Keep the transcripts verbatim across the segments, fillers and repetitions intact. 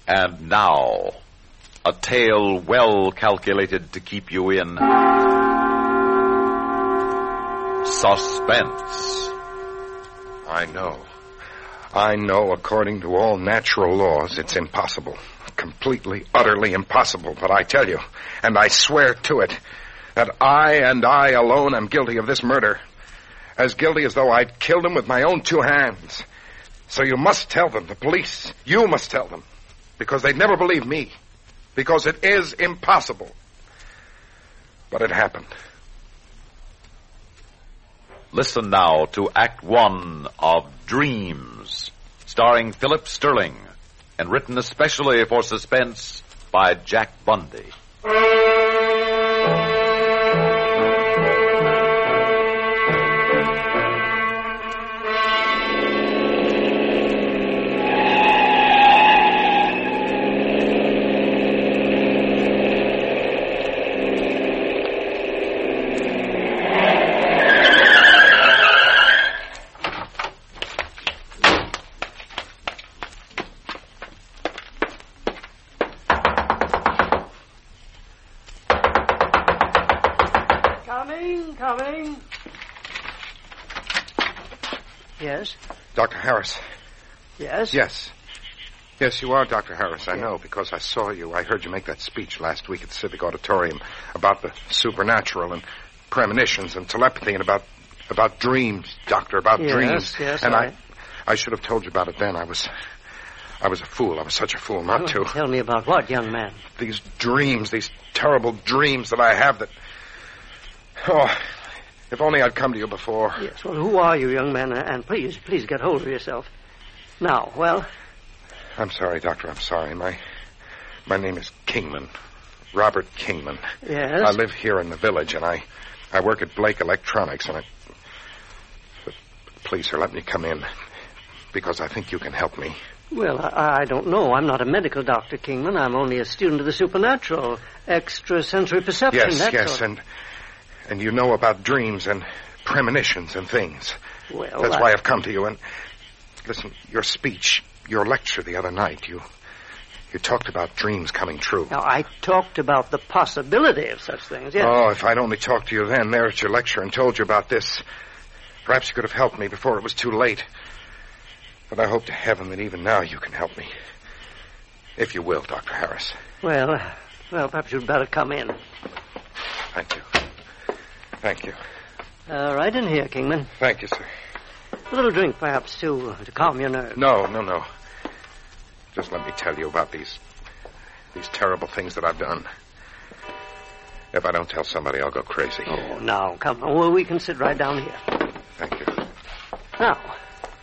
And now, a tale well calculated to keep you in suspense. I know. I know, according to all natural laws, it's impossible. Completely, utterly impossible. But I tell you, and I swear to it, that I and I alone am guilty of this murder. As guilty as though I'd killed him with my own two hands. So you must tell them, the police. You must tell them. Because they'd never believe me. Because it is impossible. But it happened. Listen now to Act One of Dreams, starring Philip Sterling, and written especially for suspense by Jack Bundy. Coming. Yes? Doctor Harris. Yes? Yes. Yes, you are Doctor Harris, I know, because I saw you. I heard you make that speech last week at the Civic Auditorium about the supernatural and premonitions and telepathy and about about dreams, Doctor, about yes, dreams. Yes, and I... I I should have told you about it then. I was I was a fool. I was such a fool not oh, to. Tell me about what, young man? These dreams, these terrible dreams that I have that... Oh, if only I'd come to you before. Yes, well, who are you, young man? And please, please get hold of yourself. Now, well... I'm sorry, Doctor, I'm sorry. My my name is Kingman. Robert Kingman. Yes? I live here in the village, and I, I work at Blake Electronics, and I... But please, sir, let me come in, because I think you can help me. Well, I, I don't know. I'm not a medical doctor, Kingman. I'm only a student of the supernatural, extrasensory perception. Yes, that yes, sort. and and you know about dreams and premonitions and things. Well, That's I... why I've come to you, and listen, your speech, your lecture the other night, you you talked about dreams coming true. Now, I talked about the possibility of such things, yes. Oh, if I'd only talked to you then, there at your lecture, and told you about this, perhaps you could have helped me before it was too late. But I hope to heaven that even now you can help me. If you will, Doctor Harris. Well, uh, well, perhaps you'd better come in. Thank you. Thank you. Uh, right in here, Kingman. Thank you, sir. A little drink, perhaps, to, to calm your nerves. No, no, no. Just let me tell you about these, these terrible things that I've done. If I don't tell somebody, I'll go crazy. Oh, now, come on. Well, we can sit right down here. Thank you. Now.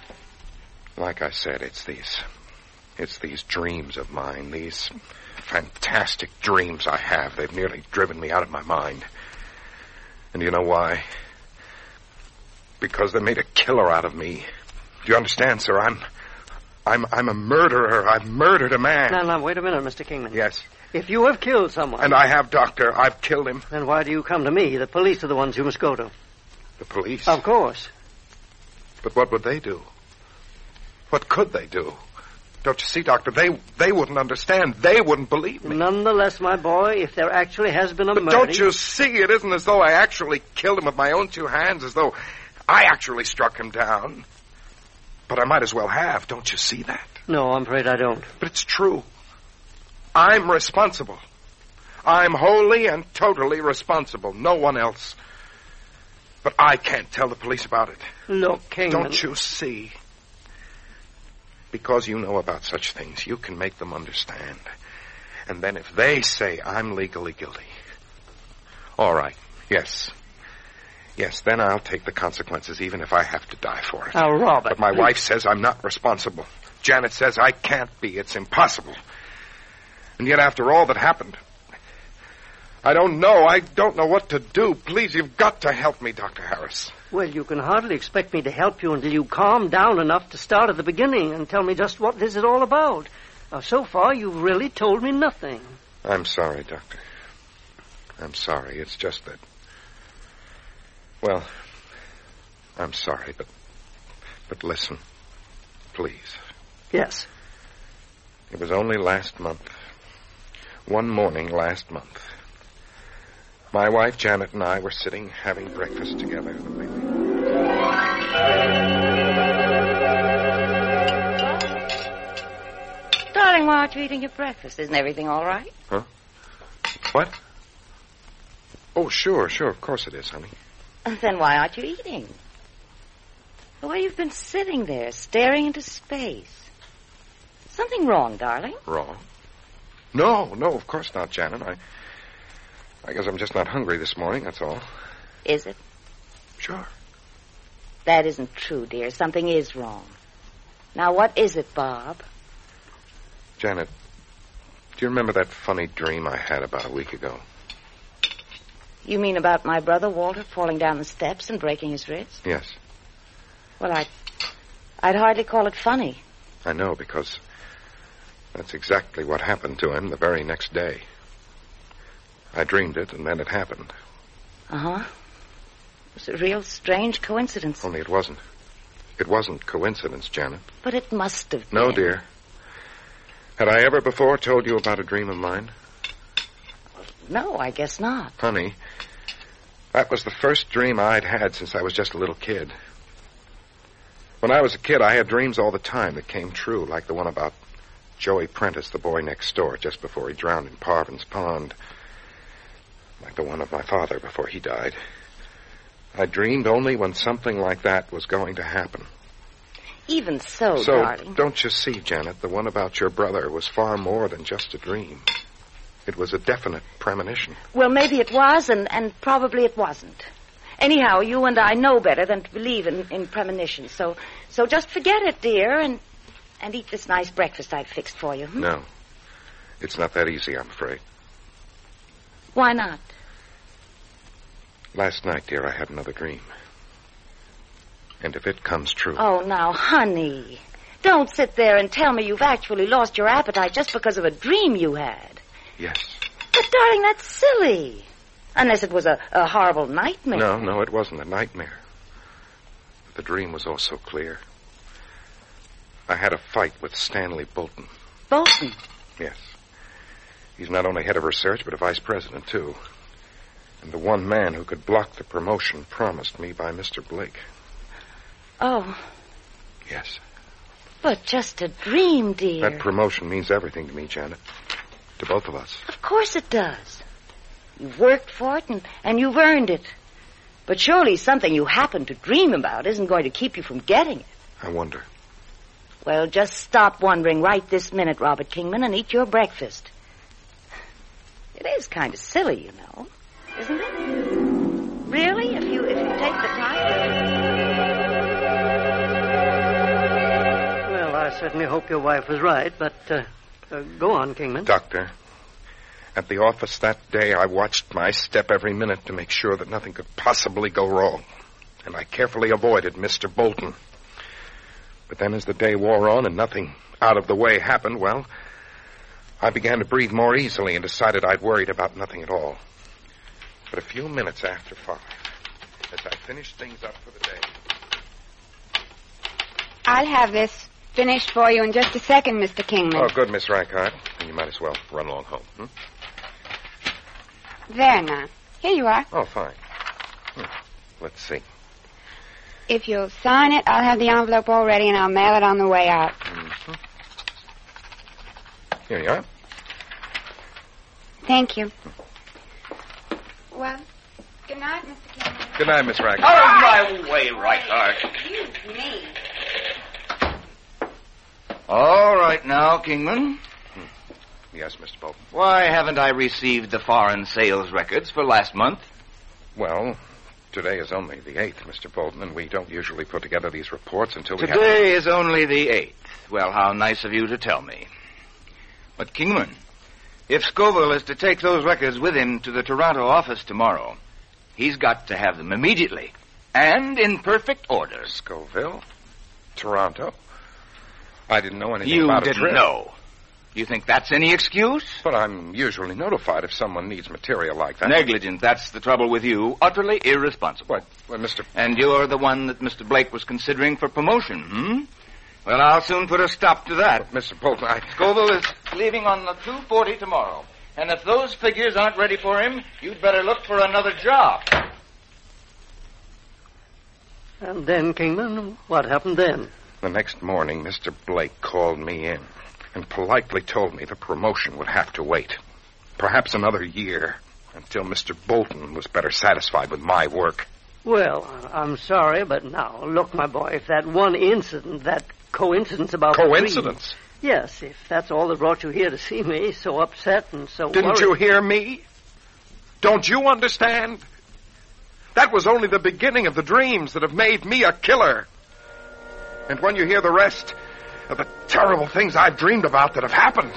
Like I said, it's these, it's these dreams of mine, these fantastic dreams I have. They've nearly driven me out of my mind. And you know why? Because they made a killer out of me. Do you understand, sir? I'm, I'm, I'm a murderer. I've murdered a man. Now, now, wait a minute, Mister Kingman. Yes. If you have killed someone... And I have, Doctor. I've killed him. Then why do you come to me? The police are the ones you must go to. The police? Of course. But what would they do? What could they do? Don't you see, Doctor? They they wouldn't understand. They wouldn't believe me. Nonetheless, my boy, if there actually has been a but murder... Don't you see? It isn't as though I actually killed him with my own two hands, as though I actually struck him down. But I might as well have. Don't you see that? No, I'm afraid I don't. But it's true. I'm responsible. I'm wholly and totally responsible. No one else. But I can't tell the police about it. Look, Kingman... Don't you see? Because you know about such things, you can make them understand. And then if they say I'm legally guilty, all right, yes. Yes, then I'll take the consequences, even if I have to die for it. Now, Robert... But my please. wife says I'm not responsible. Janet says I can't be. It's impossible. And yet, after all that happened, I don't know. I don't know what to do. Please, you've got to help me, Doctor Harris. Well, you can hardly expect me to help you until you calm down enough to start at the beginning and tell me just what this is all about. Now, so far, you've really told me nothing. I'm sorry, Doctor. I'm sorry. It's just that... Well, I'm sorry, but... But listen, please. Yes. It was only last month. One morning last month. My wife, Janet, and I were sitting having breakfast together. Darling, why aren't you eating your breakfast? Isn't everything all right? Huh? What? Oh, sure, sure. Of course it is, honey. Then why aren't you eating? The way you've been sitting there, staring into space. Something wrong, darling? Wrong? No, no, of course not, Janet. I, I guess I'm just not hungry this morning, that's all. Is it? Sure. That isn't true, dear. Something is wrong. Now, what is it, Bob? Janet, do you remember that funny dream I had about a week ago? You mean about my brother, Walter, falling down the steps and breaking his wrist? Yes. Well, I'd, I'd hardly call it funny. I know, because that's exactly what happened to him the very next day. I dreamed it, and then it happened. Uh-huh. It was a real strange coincidence. Only it wasn't. It wasn't coincidence, Janet. But it must have been. No, dear. Had I ever before told you about a dream of mine? No, I guess not. Honey, that was the first dream I'd had since I was just a little kid. When I was a kid, I had dreams all the time that came true, like the one about Joey Prentice, the boy next door, just before he drowned in Parvin's Pond. Like the one of my father before he died. I dreamed only when something like that was going to happen. Even so, so darling. Don't you see, Janet, the one about your brother was far more than just a dream. It was a definite premonition. Well, maybe it was, and, and probably it wasn't. Anyhow, you and I know better than to believe in, in premonitions. So so just forget it, dear, and and eat this nice breakfast I've fixed for you. Hmm? No. It's not that easy, I'm afraid. Why not? Last night, dear, I had another dream. And if it comes true... Oh, now, honey, don't sit there and tell me you've actually lost your appetite just because of a dream you had. Yes. But, darling, that's silly. Unless it was a, a horrible nightmare. No, no, it wasn't a nightmare. The dream was all so clear. I had a fight with Stanley Bolton. Bolton? Yes. He's not only head of research, but a vice president, too. And the one man who could block the promotion promised me by Mister Blake. Oh. Yes. But just a dream, dear. That promotion means everything to me, Janet. To both of us. Of course it does. You've worked for it, and, and you've earned it. But surely something you happen to dream about isn't going to keep you from getting it. I wonder. Well, just stop wondering right this minute, Robert Kingman, and eat your breakfast. It is kind of silly, you know, isn't it? Really, if you if you take the time. Well, I certainly hope your wife was right, but uh, uh, go on, Kingman. Doctor, at the office that day, I watched my step every minute to make sure that nothing could possibly go wrong. And I carefully avoided Mister Bolton. But then as the day wore on and nothing out of the way happened, well, I began to breathe more easily and decided I'd worried about nothing at all. But a few minutes after five, as I finished things up for the day... I'll have this finished for you in just a second, Mister Kingman. Oh, good, Miss Reichhardt. And you might as well run along home. Hmm? There now. Here you are. Oh, fine. Hmm. Let's see. If you'll sign it, I'll have the envelope all ready, and I'll mail it on the way out. Mm-hmm. Here you are. Thank you. Well, good night, Mister Kingman. Good night, Miss Reichhardt. Out of my way, Reichhardt. Excuse me. All right now, Kingman. Yes, Mister Bolton. Why haven't I received the foreign sales records for last month? Well, today is only the eighth, Mister Bolton, and we don't usually put together these reports until we have... Today is only the eighth. Well, how nice of you to tell me. But, Kingman, if Scoville is to take those records with him to the Toronto office tomorrow, he's got to have them immediately. And in perfect order. Scoville? Toronto? I didn't know anything you about didn't a trip. know. You think that's any excuse? But I'm usually notified if someone needs material like that. Negligent, that's the trouble with you. Utterly irresponsible. What? Well, Mister... And you're the one that Mister Blake was considering for promotion, hmm? Well, I'll soon put a stop to that. Mister Bolton, I... Scoville is leaving on the two forty tomorrow. And if those figures aren't ready for him, you'd better look for another job. And then, Kingman, what happened then? The next morning, Mister Blake called me in and politely told me the promotion would have to wait. Perhaps another year, until Mister Bolton was better satisfied with my work. Well, I'm sorry, but now, look, my boy, if that one incident, that coincidence about... Coincidence? The yes, if that's all that brought you here to see me, so upset and so Didn't worried. you hear me? Don't you understand? That was only the beginning of the dreams that have made me a killer. And when you hear the rest of the terrible things I've dreamed about that have happened,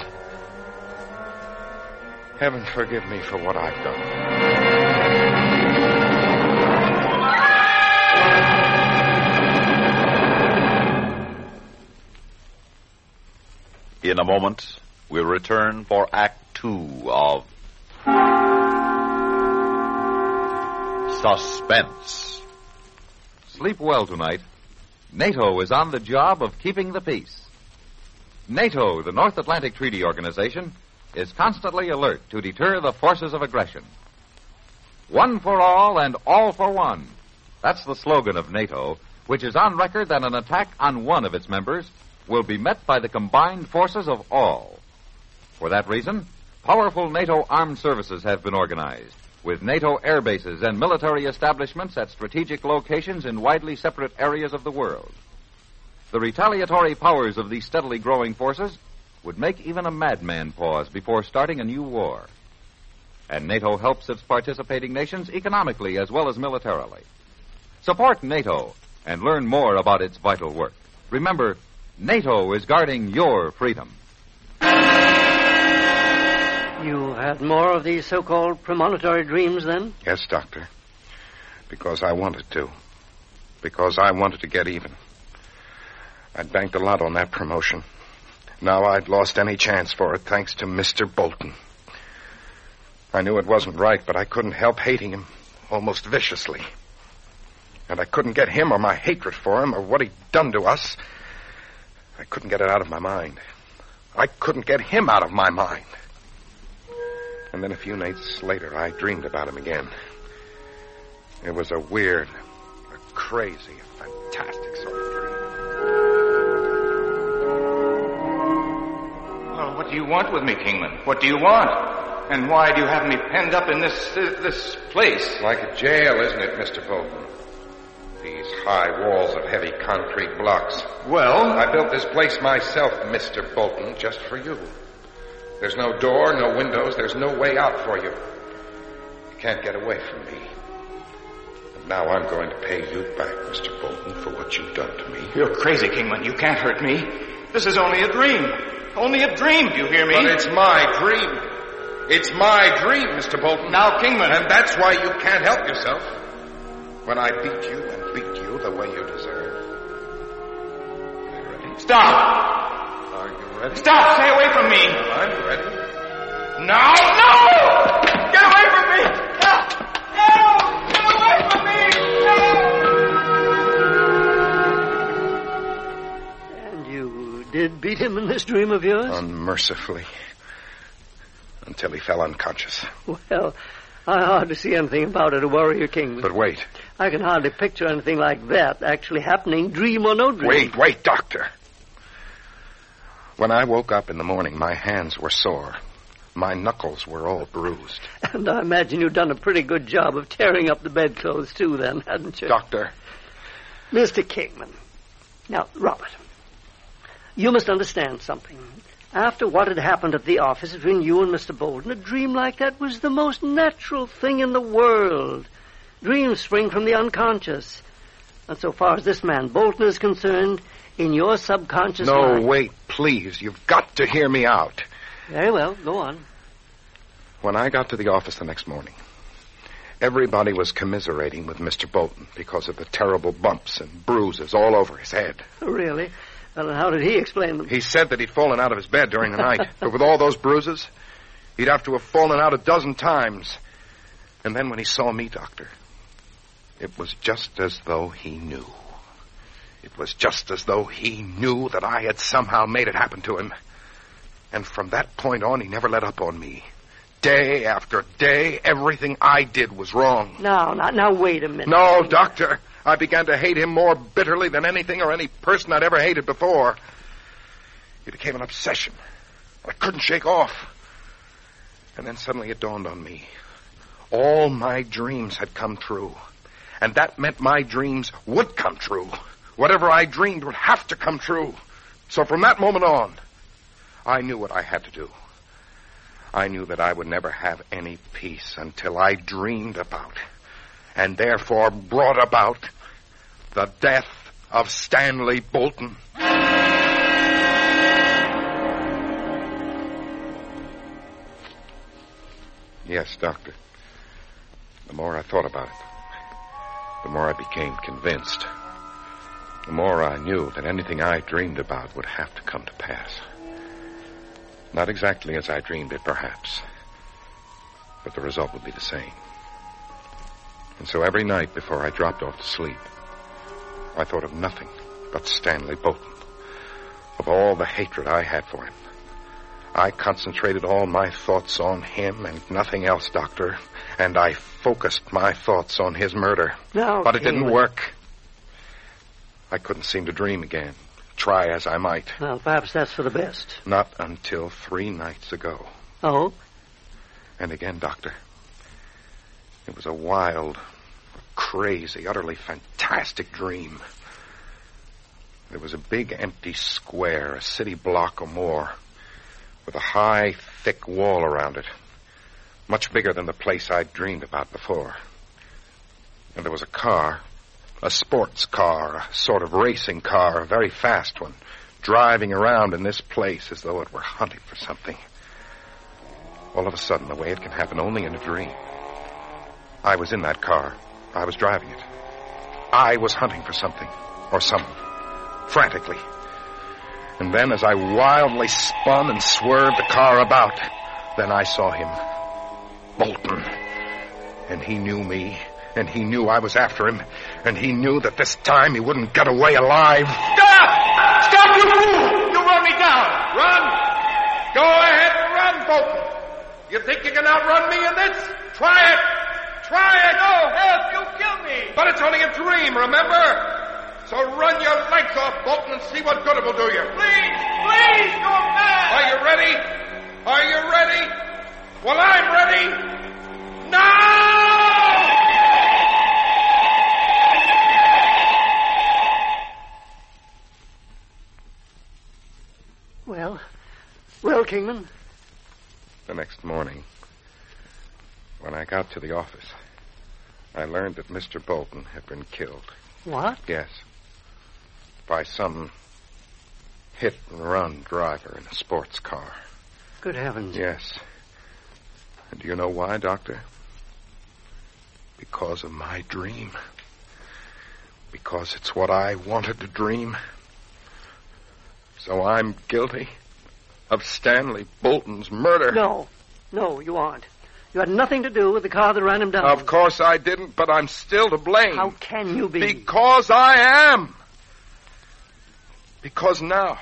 heaven forgive me for what I've done. In a moment, we'll return for Act Two of Suspense. Sleep well tonight. NATO is on the job of keeping the peace. NATO, the North Atlantic Treaty Organization, is constantly alert to deter the forces of aggression. One for all and all for one. That's the slogan of NATO, which is on record that an attack on one of its members will be met by the combined forces of all. For that reason, powerful NATO armed services have been organized, with NATO air bases and military establishments at strategic locations in widely separate areas of the world. The retaliatory powers of these steadily growing forces would make even a madman pause before starting a new war. And NATO helps its participating nations economically as well as militarily. Support NATO and learn more about its vital work. Remember, NATO is guarding your freedom. You had more of these so-called premonitory dreams then? Yes, Doctor. Because I wanted to. Because I wanted to get even. I'd banked a lot on that promotion. Now I'd lost any chance for it thanks to Mister Bolton. I knew it wasn't right, but I couldn't help hating him almost viciously. And I couldn't get him or my hatred for him or what he'd done to us. I couldn't get it out of my mind. I couldn't get him out of my mind. And then a few nights later, I dreamed about him again. It was a weird, a crazy, a fantastic sort of dream. Well, what do you want with me, Kingman? What do you want? And why do you have me penned up in this uh, this place? Like a jail, isn't it, Mister Bolton? These high walls of heavy concrete blocks. Well, I built this place myself, Mister Bolton, just for you. There's no door, no windows, there's no way out for you. You can't get away from me. And now I'm going to pay you back, Mister Bolton, for what you've done to me. You're crazy, Kingman. You can't hurt me. This is only a dream. Only a dream, do you hear me? But it's my dream. It's my dream, Mister Bolton. Now, Kingman. And that's why you can't help yourself. When I beat you and beat you the way you deserve. Are you ready? Stop! Are you ready? Stop! Stay away from me! Well, I'm ready. No! No! Get away from me! No! No! Get away from me! No! And you did beat him in this dream of yours? Unmercifully. Until he fell unconscious. Well, I hardly see anything about it to worry you, Kingman. But wait. I can hardly picture anything like that actually happening, dream or no dream. Wait, wait, Doctor. When I woke up in the morning, my hands were sore. My knuckles were all bruised. And I imagine you've done a pretty good job of tearing up the bedclothes, too, then, hadn't you? Doctor. Mister Kingman. Now, Robert, you must understand something. After what had happened at the office between you and Mister Bolton, a dream like that was the most natural thing in the world. Dreams spring from the unconscious. And so far as this man Bolton is concerned, in your subconscious No, mind... wait, please. You've got to hear me out. Very well, go on. When I got to the office the next morning, everybody was commiserating with Mister Bolton because of the terrible bumps and bruises all over his head. Really? Well, and how did he explain them? He said that he'd fallen out of his bed during the night. But with all those bruises, he'd have to have fallen out a dozen times. And then when he saw me, Doctor, it was just as though he knew. It was just as though he knew that I had somehow made it happen to him. And from that point on, he never let up on me. Day after day, everything I did was wrong. Now, now, now, wait a minute. No, Doctor. I began to hate him more bitterly than anything or any person I'd ever hated before. It became an obsession I couldn't shake off. And then suddenly it dawned on me. All my dreams had come true. And that meant my dreams would come true. Whatever I dreamed would have to come true. So from that moment on, I knew what I had to do. I knew that I would never have any peace until I dreamed about, and therefore brought about, the death of Stanley Bolton. Yes, Doctor. The more I thought about it, the more I became convinced. The more I knew that anything I dreamed about would have to come to pass. Not exactly as I dreamed it, perhaps, but the result would be the same. And so every night before I dropped off to sleep, I thought of nothing but Stanley Bolton, of all the hatred I had for him. I concentrated all my thoughts on him and nothing else, Doctor, and I focused my thoughts on his murder. No, but it didn't Kingman. work. I couldn't seem to dream again, try as I might. Well, perhaps that's for the best. Not until three nights ago. Oh? And again, Doctor, it was a wild, crazy, utterly fantastic dream. There was a big empty square, a city block or more, with a high, thick wall around it, much bigger than the place I'd dreamed about before. And there was a car, a sports car, a sort of racing car, a very fast one, driving around in this place as though it were hunting for something. All of a sudden, the way it can happen only in a dream, I was in that car. I was driving it. I was hunting for something, or someone, frantically. And then, as I wildly spun and swerved the car about, then I saw him, Bolton. And he knew me, and he knew I was after him, and he knew that this time he wouldn't get away alive. Stop! Stop, you fool! You run me down! Run! Go ahead and run, Bolton. You think you can outrun me in this? Try it! Try it! No, help! You'll kill me! But it's only a dream, remember? So run your legs off, Bolton, and see what good it will do you. Please! Please! You're mad! Are you ready? Are you ready? Well, I'm ready. Now! Well, well, Kingman. The next morning, when I got to the office, I learned that Mister Bolton had been killed. What? Yes. By some hit-and-run driver in a sports car. Good heavens. Yes. And do you know why, Doctor? Because of my dream. Because it's what I wanted to dream. So I'm guilty of Stanley Bolton's murder. No. No, you aren't. You had nothing to do with the car that ran him down. Of course I didn't, but I'm still to blame. How can you be? Because I am. Because now,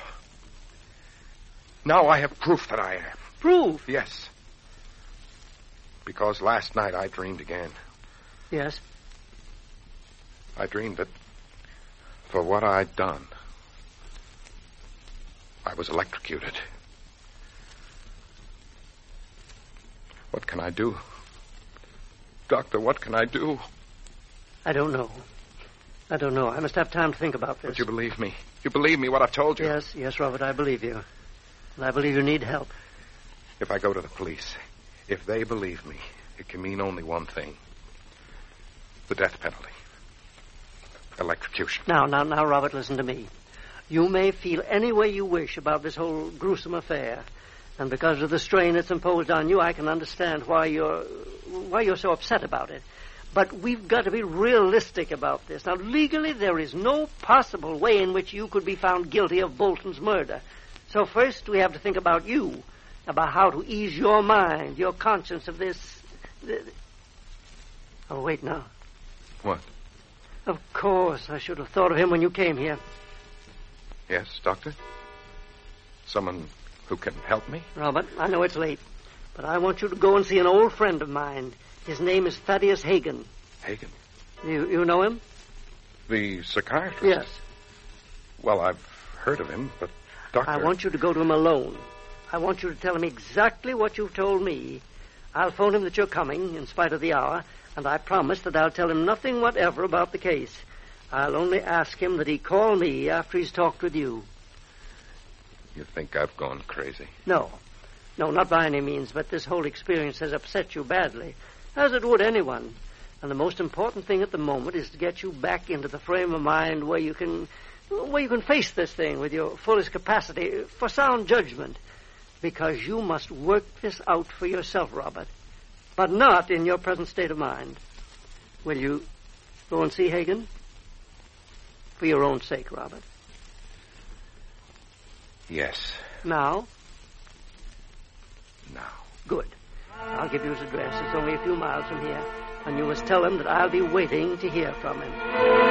now I have proof that I am. Proof? Yes. Because last night I dreamed again. Yes. I dreamed that for what I'd done, I was electrocuted. What can I do? Doctor, what can I do? I don't know. I don't know. I must have time to think about this. But you believe me. You believe me what I've told you. Yes, yes, Robert, I believe you. And I believe you need help. If I go to the police, if they believe me, it can mean only one thing. The death penalty. Electrocution. Now, now, now, Robert, listen to me. You may feel any way you wish about this whole gruesome affair. And because of the strain it's imposed on you, I can understand why you're why you're so upset about it. But we've got to be realistic about this. Now, legally, there is no possible way in which you could be found guilty of Bolton's murder. So first, we have to think about you, about how to ease your mind, your conscience of this... this... Oh, wait now. What? Of course. I should have thought of him when you came here. Yes, Doctor? Someone who can help me? Robert, I know it's late, but I want you to go and see an old friend of mine. His name is Thaddeus Hagen. Hagen? You you know him? The psychiatrist? Yes. Well, I've heard of him, but, Doctor... I want you to go to him alone. I want you to tell him exactly what you've told me. I'll phone him that you're coming, in spite of the hour, and I promise that I'll tell him nothing whatever about the case. I'll only ask him that he call me after he's talked with you. You think I've gone crazy? No. No, not by any means, but this whole experience has upset you badly, as it would anyone. And the most important thing at the moment is to get you back into the frame of mind where you can where you can face this thing with your fullest capacity for sound judgment. Because you must work this out for yourself, Robert, but not in your present state of mind. Will you go and see Hagen? For your own sake, Robert. Yes. Now? Now. Good. I'll give you his address. It's only a few miles from here. And you must tell him that I'll be waiting to hear from him.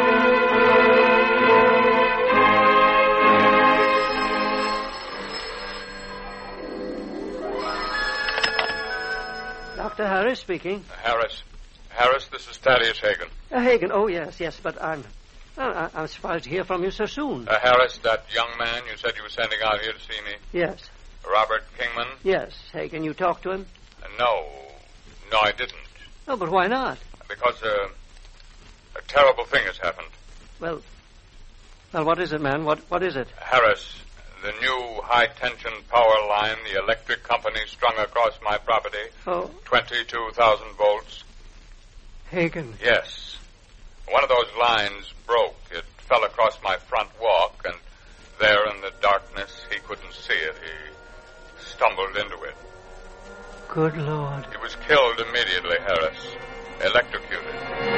Doctor Harris speaking. Uh, Harris. Harris, this is Thaddeus Hagen. Uh, Hagen, oh, yes, yes, but I'm... Uh, I'm surprised to hear from you so soon. Uh, Harris, that young man you said you were sending out here to see me? Yes. Robert Kingman? Yes. Hagen, you talked to him? Uh, no. No, I didn't. Oh, but why not? Because uh, a terrible thing has happened. Well, well, what is it, man? What What is it? Harris, the new high-tension power line the electric company strung across my property. Oh. twenty-two thousand volts. Hagen. Yes. One of those lines broke. It fell across my front walk, and there in the darkness, he couldn't see it. He stumbled into it. Good Lord. He was killed immediately, Harris. Electrocuted.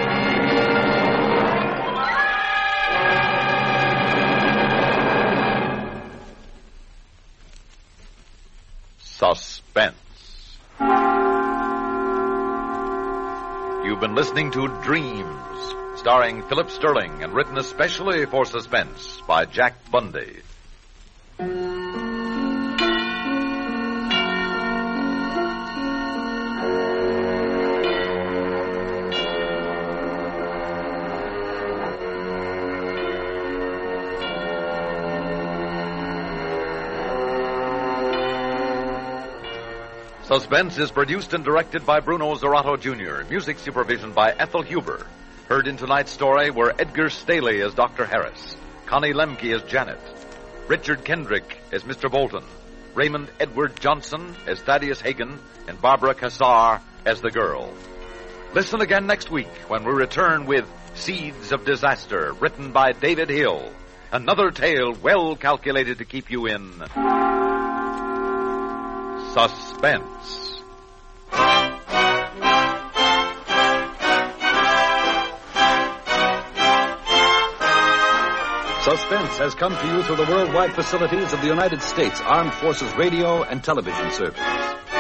Suspense. You've been listening to Dreams, starring Philip Sterling and written especially for Suspense by Jack Bundy. Suspense is produced and directed by Bruno Zerato, Junior Music supervision by Ethel Huber. Heard in tonight's story were Edgar Staley as Doctor Harris, Connie Lemke as Janet, Richard Kendrick as Mister Bolton, Raymond Edward Johnson as Thaddeus Hagen, and Barbara Cassar as the girl. Listen again next week when we return with Seeds of Disaster, written by David Hill. Another tale well calculated to keep you in suspense. Suspense has come to you through the worldwide facilities of the United States Armed Forces Radio and Television Service.